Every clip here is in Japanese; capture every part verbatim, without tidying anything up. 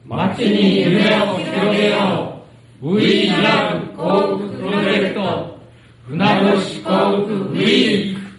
街に夢を広げよう We Love 幸福プロジェクト船越幸福ウィーク。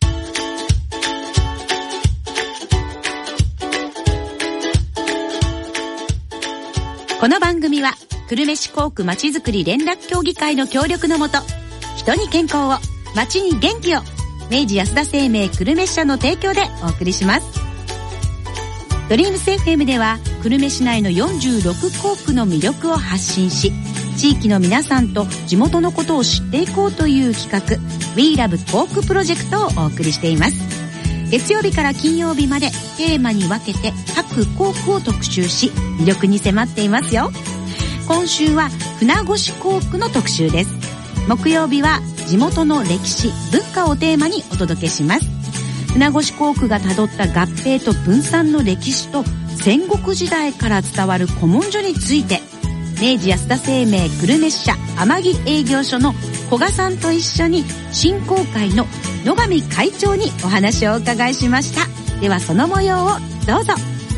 この番組は久留米市幸福まちづくり連絡協議会の協力のもと、人に健康を、街に元気を、明治安田生命久留米支社の提供でお送りします。ドリームス エフエム では久留米市内のよんじゅうろく幸福の魅力を発信し、地域の皆さんと地元のことを知っていこうという企画 We Love 幸福プロジェクトをお送りしています。月曜日から金曜日までテーマに分けて各幸福を特集し、魅力に迫っていますよ。今週は船越幸福の特集です。木曜日は地元の歴史文化をテーマにお届けします。船越幸福がたどった合併と分散の歴史と戦国時代から伝わる古文書について、明治安田生命久留米支社天城営業所の古賀さんと一緒に振興会の野上会長にお話をお伺いしました。ではその模様をどうぞ。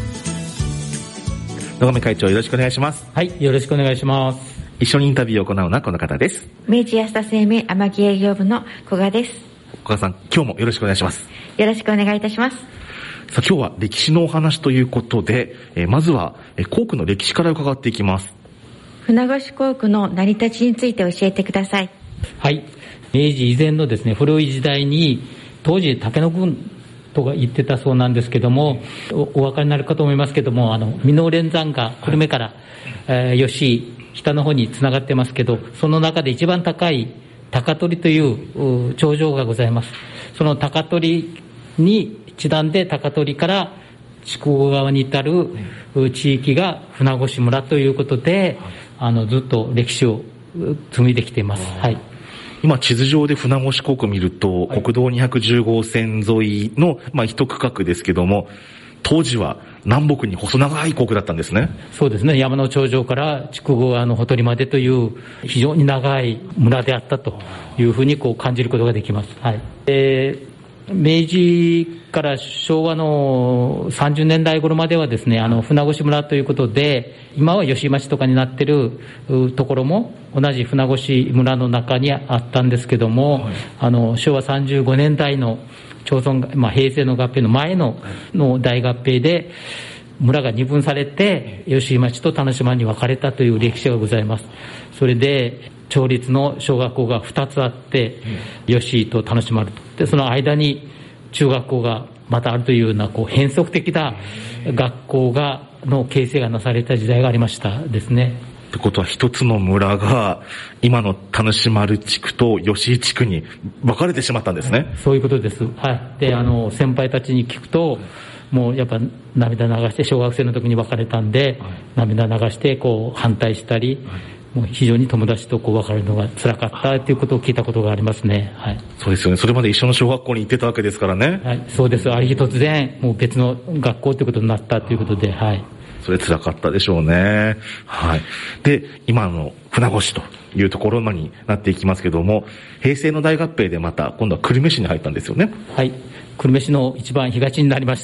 野上会長、よろしくお願いします。 はい、よろしくお願いします。 一緒にインタビューを行うのはこの方です。 明治安田生命天城営業部の古賀です。 古賀さん、今日もよろしくお願いします。 よろしくお願いいたします。 さあ、今日は歴史のお話ということで、えー、まずは、えー、幸福の歴史から伺っていきます。 船越幸福の成り立ちについて教えてください。 はい、明治以前のですね、古い時代に当時竹野郡とか言ってたそうなんですけども、お, お分かりになるかと思いますけども、あの箕面連山が久留米から、えー、吉井北の方につながってますけど、その中で一番高い高取という頂上がございます。その高取にちなんで、高取から筑後川に至る地域が船越村ということで、あのずっと歴史を紡いできています。はい。 今地図上で船越幸福を見ると、はい、国道にひゃくじゅう号線沿いの、まあ、一区画ですけども、当時は南北に細長い幸福だったんですね。 そうですね。山の頂上から筑後川のほとりまでという非常に長い村であったというふうにこう感じることができます。はい。えー明治から昭和のさんじゅうねんだい頃まではですね、あの船越村ということで、今は吉井町とかになっているところも同じ船越村の中にあったんですけども、はい、あの昭和さんじゅうごねんだいの町村、まあ、平成の合併の前のの大合併で村が二分されて吉井町と田主島に分かれたという歴史がございます。それで町立の小学校がふたつあって、吉井と田主丸と、でその間に中学校がまたあるというようなこう変則的な学校がの形成がなされた時代がありましたですね。 ってことは一つの村が今の田主丸地区と吉井地区に分かれてしまったんですね。 そういうことです。はい。で、あの先輩たちに聞くと、もうやっぱ涙流して、小学生の時に別れたんで、はい、涙流してこう反対したり、はい、もう非常に友達とこう別れるのが辛かったということを聞いたことがありますね。はい。 そうですよね。それまで一緒の小学校に行ってたわけですからね。 はい。そうです。ある日突然もう別の学校ということになったということで、はい。 それ辛かったでしょうね。はい。で、今の船越というところになっていきますけども、平成の大合併でまた今度は久留米市に入ったんですよね。 はい。久留米市の一番東になりました。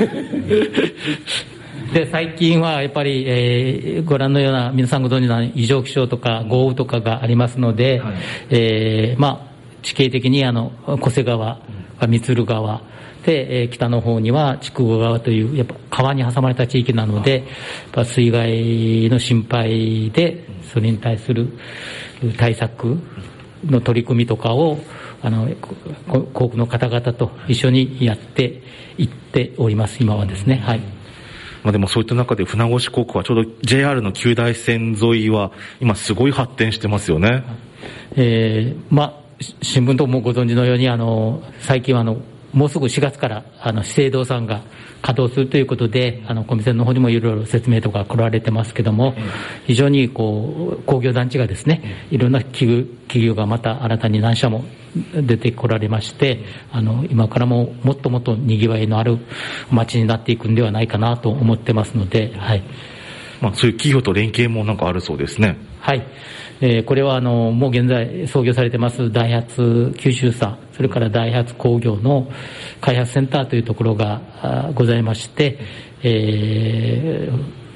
で、最近はやっぱり、えー、ご覧のような皆さんご存知の異常気象とか豪雨とかがありますので、はい、えー、まあ地形的にあの小瀬川、三鶴川で、えー、北の方には筑後川というやっぱ川に挟まれた地域なので、やっぱ水害の心配でそれに対する対策の取り組みとかをあの幸福の方々と一緒にやっていっております。今はですね。はい。 まあでもそういった中で船越幸福はちょうど ジェイアール の旧大線沿いは今すごい発展してますよね。 えー、まあ新聞ともご存知のようにあの最近はあのもうすぐしがつからあの資生堂さんが稼働するということで、あのコミセンの方にもいろいろ説明とか来られてますけども、非常にこう工業団地がですね、いろんな企業、企業がまた新たに何社も出てこられまして、あの今からももっともっと賑わいのある街になっていくんではないかなと思ってますので、はい。 まあそういう企業と連携もなんかあるそうですね。 はい。えー、これはあのもう現在創業されてますダイハツ九州さん、それからダイハツ工業の開発センターというところがございまして、えー、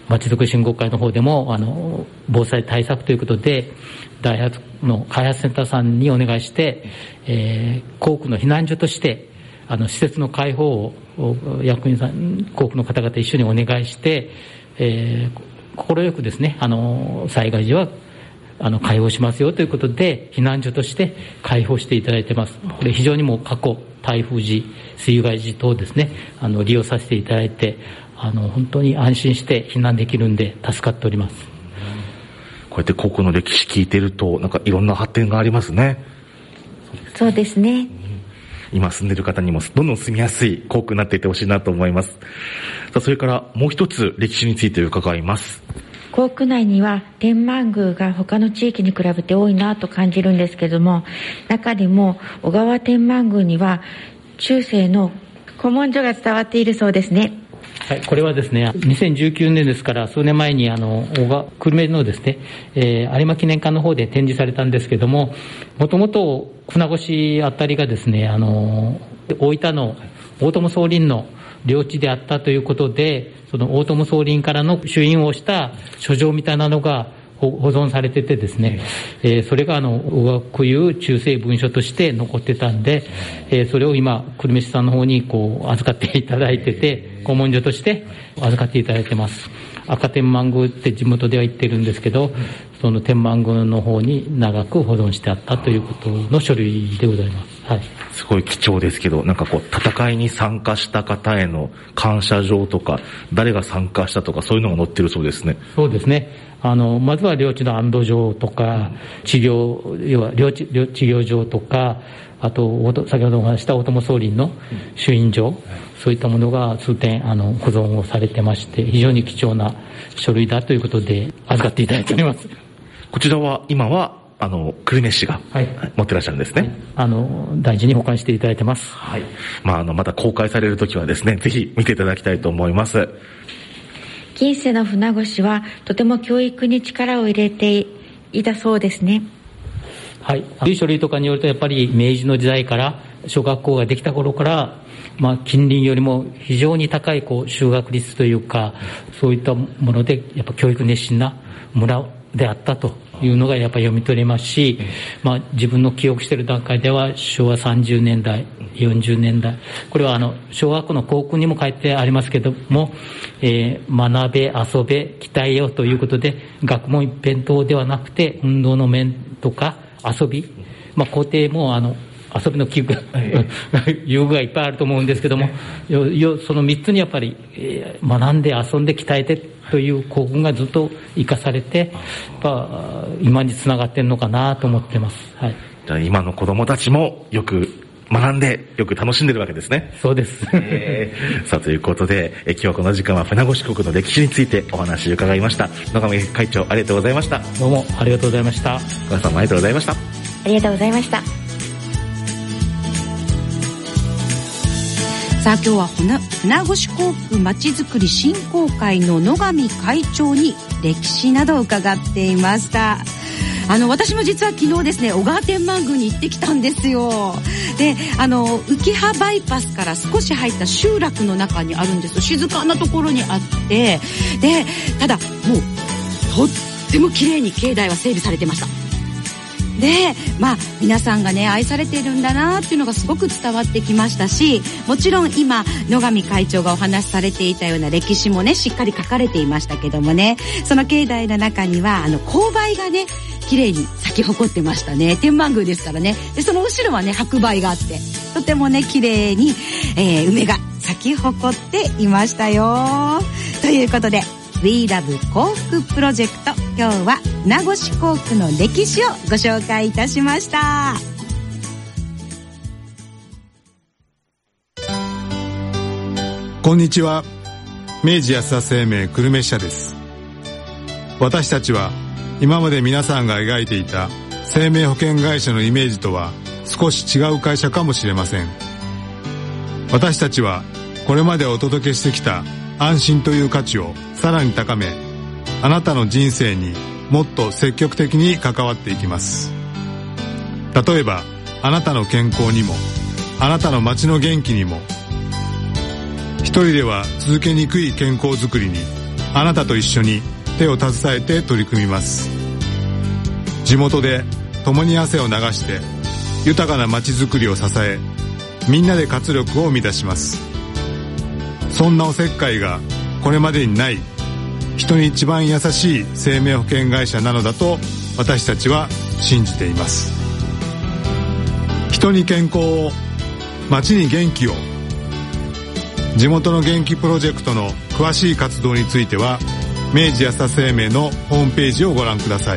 まちづくり振興会の方でもあの防災対策ということでダイハツの開発センターさんにお願いして、えー、校区の避難所としてあの施設の開放を役員さん校区の方々一緒にお願いして、えー、心よくですねあの災害時はあの開放しますよということで避難所として開放していただいてます。これ非常にもう過去台風時水害時等ですねあの利用させていただいてあの本当に安心して避難できるんで助かっております。 こうやって校区の歴史聞いてるとなんかいろんな発展がありますね。 そうですね。 今住んでいる方にもどんどん住みやすい校区になっていってほしいなと思います。さあそれからもう一つ歴史について伺います。 校区内には天満宮が他の地域に比べて多いなと感じるんですけども、中でも小川天満宮には中世の古文書が伝わっているそうですね。 はい、これはですね、にせんじゅうきゅうねんですから数年前にあの小川久留米のですね、えー、有馬記念館の方で展示されたんですけども、もともと船越あたりがですね、あの大分の大友宗麟の領地であったということで、その大友宗麟からの朱印をした書状みたいなのが保存されててですね、えー、それがあの小川区有中世文書として残ってたんで、えー、それを今久留米市さんの方にこう預かっていただいてて、古文書として預かっていただいてます。赤天満宮って地元では言ってるんですけど、その天満宮の方に長く保存してあったということの書類でございます。はい。 すごい貴重ですけど、なんかこう戦いに参加した方への感謝状とか、誰が参加したとかそういうのが載ってるそうですね。 そうですね。あのまずは領地の安堵状とか、治療要は領地領治療状とか、あと先ほどお話した大友宗麟の朱印状、そういったものが数点あの保存をされてまして、非常に貴重な書類だということで預かっていただいております。 こちらは今はあの久留米市が持ってらっしゃるんですね。はい、 あの大事に保管していただいてます。 はい。まああのまた公開されるときはですね、ぜひ見ていただきたいと思います。 近世の船越はとても教育に力を入れていたそうですね。 はい。いう書類とかによると、やっぱり明治の時代から小学校ができた頃から、まあ近隣よりも非常に高いこう就学率というか、そういったものでやっぱ教育熱心な村であったというのがやっぱり読み取れますし、まあ自分の記憶している段階では昭和さんじゅうねんだい、よんじゅうねんだい、これはあの小学校の校訓にも書いてありますけども、えー、学べ、遊べ、鍛えよということで、学問一辺倒ではなくて運動の面とか遊び、まあ校庭もあの遊びの器具、遊具がいっぱいあると思うんですけども、そのみっつにやっぱり、えー、学んで遊んで鍛えてという校訓がずっと生かされて、やっぱ今につながっているのかなと思ってます。はい。 じゃあ今の子供たちもよく学んでよく楽しんでるわけですね。 そうです。 えー、さあということで、え今日はこの時間は船越国の歴史についてお話を伺いました。野上会長ありがとうございました。 どうもありがとうございました。 お母さんもありがとうございました。 ありがとうございました。 さあ今日は船越校区まちづくり振興会の野上会長に歴史などを伺っていました。あの私も実は昨日ですね、小川天満宮に行ってきたんですよ。で、あの浮羽バイパスから少し入った集落の中にあるんです。静かなところにあって、でただもうとっても綺麗に境内は整備されてました。で、まあ皆さんがね愛されているんだなっていうのがすごく伝わってきましたし、もちろん今野上会長がお話しされていたような歴史もねしっかり書かれていましたけどもね、その境内の中にはあの勾配がね綺麗に咲き誇ってましたね。天満宮ですからね。でその後ろはね白梅があって、とてもね綺麗に、えー、梅が咲き誇っていましたよ。ということでWe Love 幸福プロジェクト、今日は船越校区の歴史をご紹介いたしました。 こんにちは。明治安田生命久留米支社です。私たちは今まで皆さんが描いていた生命保険会社のイメージとは少し違う会社かもしれません。私たちはこれまでお届けしてきた安心という価値をさらに高め、あなたの人生にもっと積極的に関わっていきます。例えばあなたの健康にも、あなたの街の元気にも。一人では続けにくい健康づくりにあなたと一緒に手を携えて取り組みます。地元で共に汗を流して豊かなまちづくりを支え、みんなで活力を生み出します。そんなおせっかいがこれまでにない人に一番優しい生命保険会社なのだと私たちは信じています。人に健康を、町に元気を。地元の元気プロジェクトの詳しい活動については明治安田生命のホームページをご覧ください。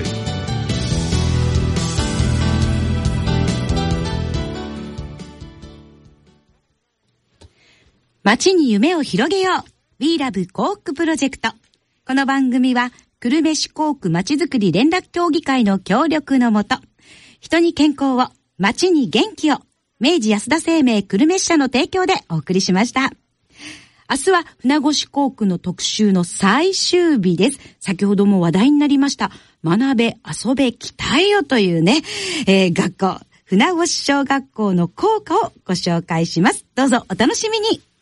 街に夢を広げよう We Love 幸福プロジェクト。この番組は久留米市幸福まちづくり連絡協議会の協力のもと、人に健康を、街に元気を、明治安田生命久留米支社の提供でお送りしました。明日は船越幸福の特集の最終日です。先ほども話題になりました学べ遊べ鍛えよというね、えー、学校船越小学校の校歌をご紹介します。どうぞお楽しみに。